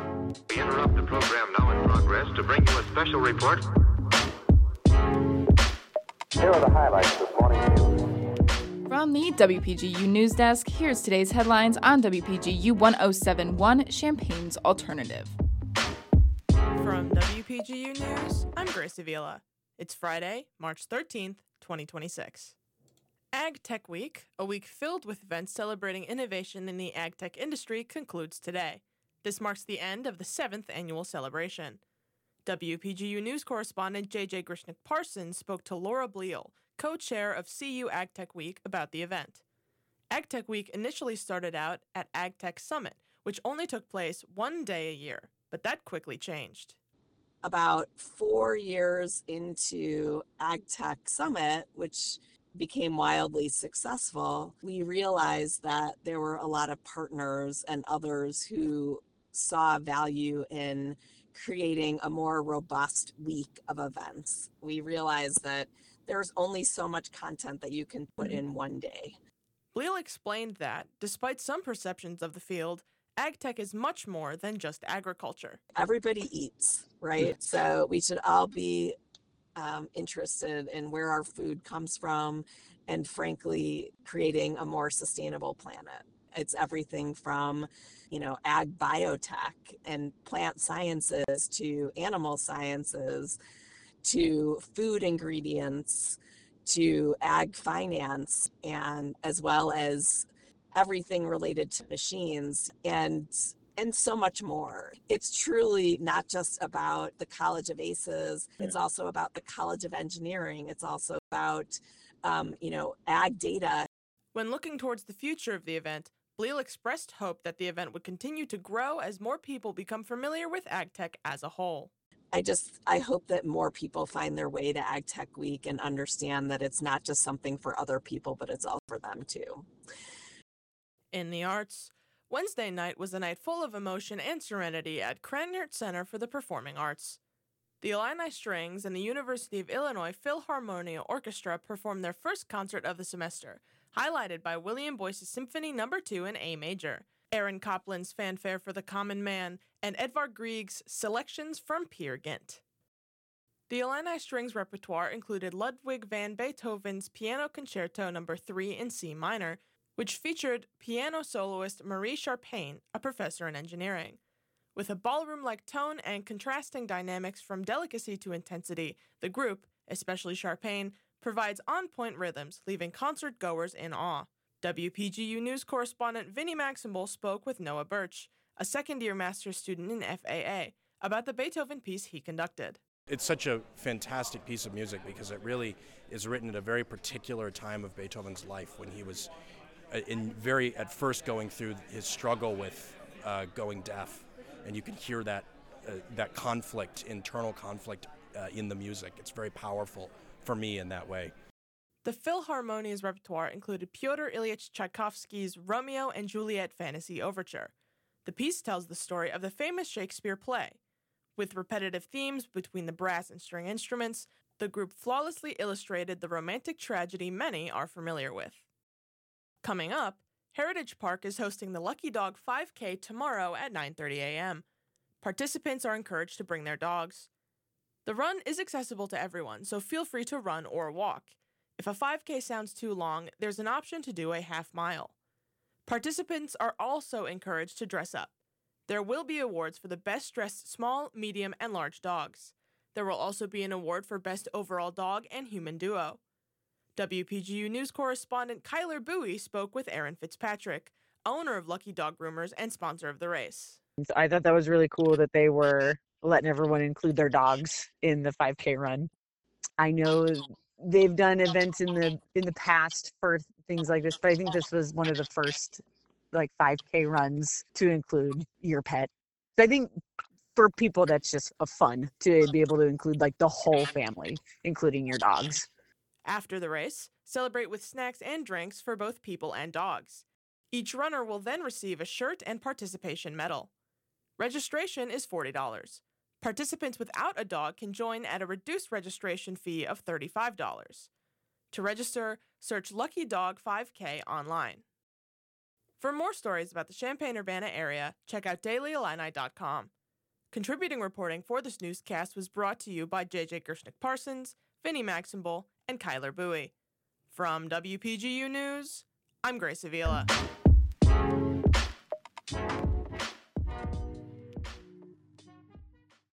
We interrupt the program now in progress to bring you a special report. Here are the highlights this morning news. From the WPGU News Desk, here's today's headlines on WPGU 1071, Champaign's Alternative. From WPGU News, I'm Grace Avila. It's Friday, March 13th, 2026. Ag Tech Week, a week filled with events celebrating innovation in the ag tech industry, concludes today. This marks the end of the 7th annual celebration. WPGU News correspondent J.J. Grishnik-Parsons spoke to Laura Bleal, co-chair of CU Ag Tech Week, about the event. Ag Tech Week initially started out at Ag Tech Summit, which only took place one day a year, but that quickly changed. About 4 years into Ag Tech Summit, which became wildly successful, we realized that there were a lot of partners and others who saw value in creating a more robust week of events. We realized that there's only so much content that you can put in one day. Bleal explained that, despite some perceptions of the field, ag tech is much more than just agriculture. Everybody eats, right? So we should all be interested in where our food comes from and, frankly, creating a more sustainable planet. It's everything from, ag biotech and plant sciences to animal sciences to food ingredients to ag finance, and as well as everything related to machines and so much more. It's truly not just about the College of Aces. It's also about the College of Engineering. It's also about, ag data. When looking towards the future of the event, Bleal expressed hope that the event would continue to grow as more people become familiar with ag tech as a whole. I hope that more people find their way to Ag Tech Week and understand that it's not just something for other people, but it's all for them too. In the arts, Wednesday night was a night full of emotion and serenity at Krannert Center for the Performing Arts. The Illini Strings and the University of Illinois Philharmonia Orchestra performed their first concert of the semester, highlighted by William Boyce's Symphony No. 2 in A major, Aaron Copland's Fanfare for the Common Man, and Edvard Grieg's Selections from Peer Gynt. The Illini Strings repertoire included Ludwig van Beethoven's Piano Concerto No. 3 in C minor, which featured piano soloist Marie Charpain, a professor in engineering. With a ballroom-like tone and contrasting dynamics from delicacy to intensity, the group, especially Charpain, provides on-point rhythms, leaving concert-goers in awe. WPGU News correspondent Vinnie Maximble spoke with Noah Birch, a second-year master's student in FAA, about the Beethoven piece he conducted. It's such a fantastic piece of music because it really is written at a very particular time of Beethoven's life when he was at first going through his struggle with going deaf, and you can hear that conflict, internal conflict in the music. It's very powerful for me in that way. The Philharmonia's repertoire included Pyotr Ilyich Tchaikovsky's Romeo and Juliet Fantasy Overture. The piece tells the story of the famous Shakespeare play. With repetitive themes between the brass and string instruments, the group flawlessly illustrated the romantic tragedy many are familiar with. Coming up, Heritage Park is hosting the Lucky Dog 5K tomorrow at 9:30 a.m. Participants are encouraged to bring their dogs. The run is accessible to everyone, so feel free to run or walk. If a 5K sounds too long, there's an option to do a half mile. Participants are also encouraged to dress up. There will be awards for the best dressed small, medium, and large dogs. There will also be an award for best overall dog and human duo. WPGU News correspondent Kyler Bowie spoke with Aaron Fitzpatrick, owner of Lucky Dog Groomers and sponsor of the race. I thought that was really cool that they were letting everyone include their dogs in the 5K run. I know they've done events in the past for things like this, but I think this was one of the first 5K runs to include your pet. So I think for people that's just a fun to be able to include the whole family, including your dogs. After the race, celebrate with snacks and drinks for both people and dogs. Each runner will then receive a shirt and participation medal. Registration is $40. Participants without a dog can join at a reduced registration fee of $35. To register, search Lucky Dog 5K online. For more stories about the Champaign-Urbana area, check out dailyillini.com. Contributing reporting for this newscast was brought to you by JJ Gershnick-Parsons, Vinnie Maximble, and Kyler Bowie. From WPGU News, I'm Grace Avila.